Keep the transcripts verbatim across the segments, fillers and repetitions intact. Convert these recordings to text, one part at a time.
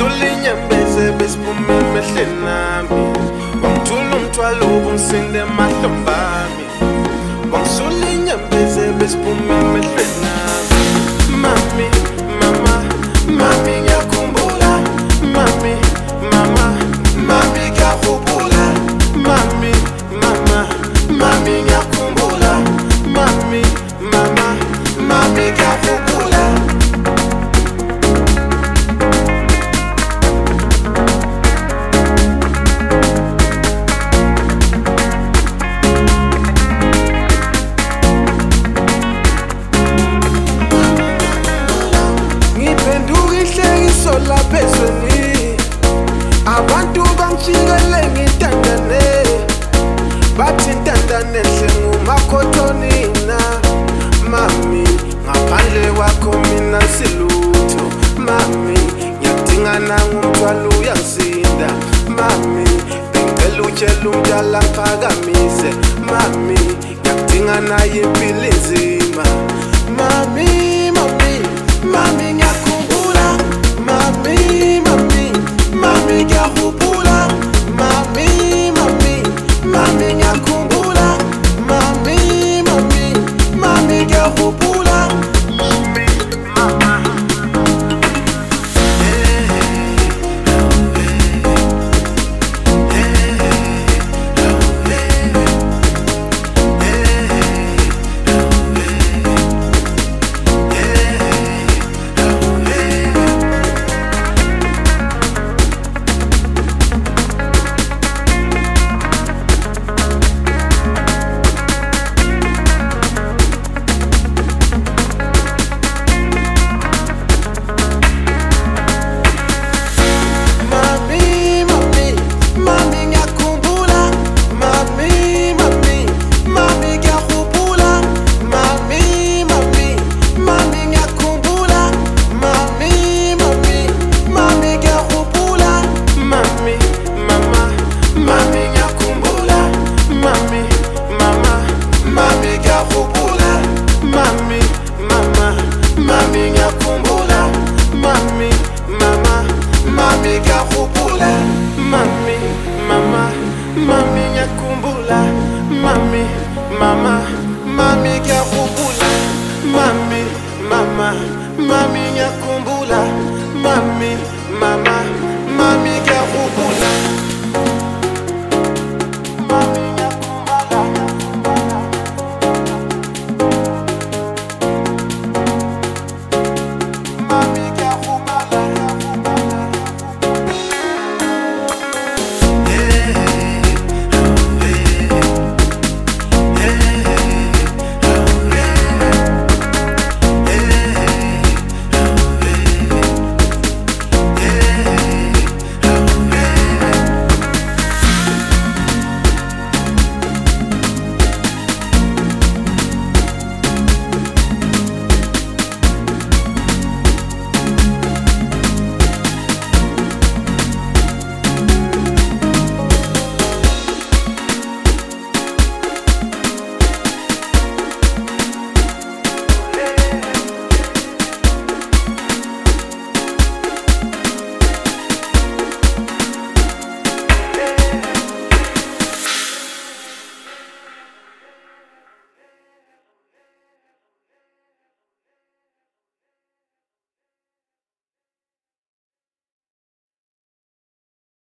Sulinyembeze besiphume emehleni nami, wangithula umthwalo ubungisinde emahlombami. Wangisulinyembeze besiphume emehleni nami. Mami, mama, mami ngiyakhumbula. Mami, mama, mami ngiyakhumbula. Mami, mama, mami ngiyakhumbula. Mami, mama, mami ngiyakhumbula. Lapha ezweni abantu bangishikele ngitandane, bathi intandane enhle ngumakhotronina. Mami, ngaphandle kwakho mina silutho. Mami, ngiyadingana ngumthwalo uyangisinda. Mami, bengicela utshela umdala ngiphakamise. Mami, ngiyadingana impilo enzima. Mami, mami, mami ngiyakhumbula. Mami, mami, mami ngiyakhumbula. Mami, mami, mami ngiyakhumbula. Mami, mami, mami ngiyakhumbula. Mami, mama.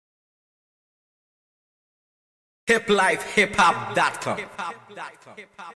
hip life hip hop dot com